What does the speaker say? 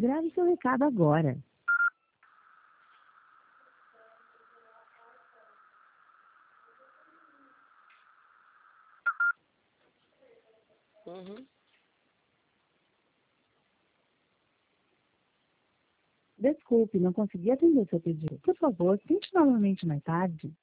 Grave seu recado agora. Uhum. Desculpe, não consegui atender seu pedido. Por favor, tente novamente mais tarde.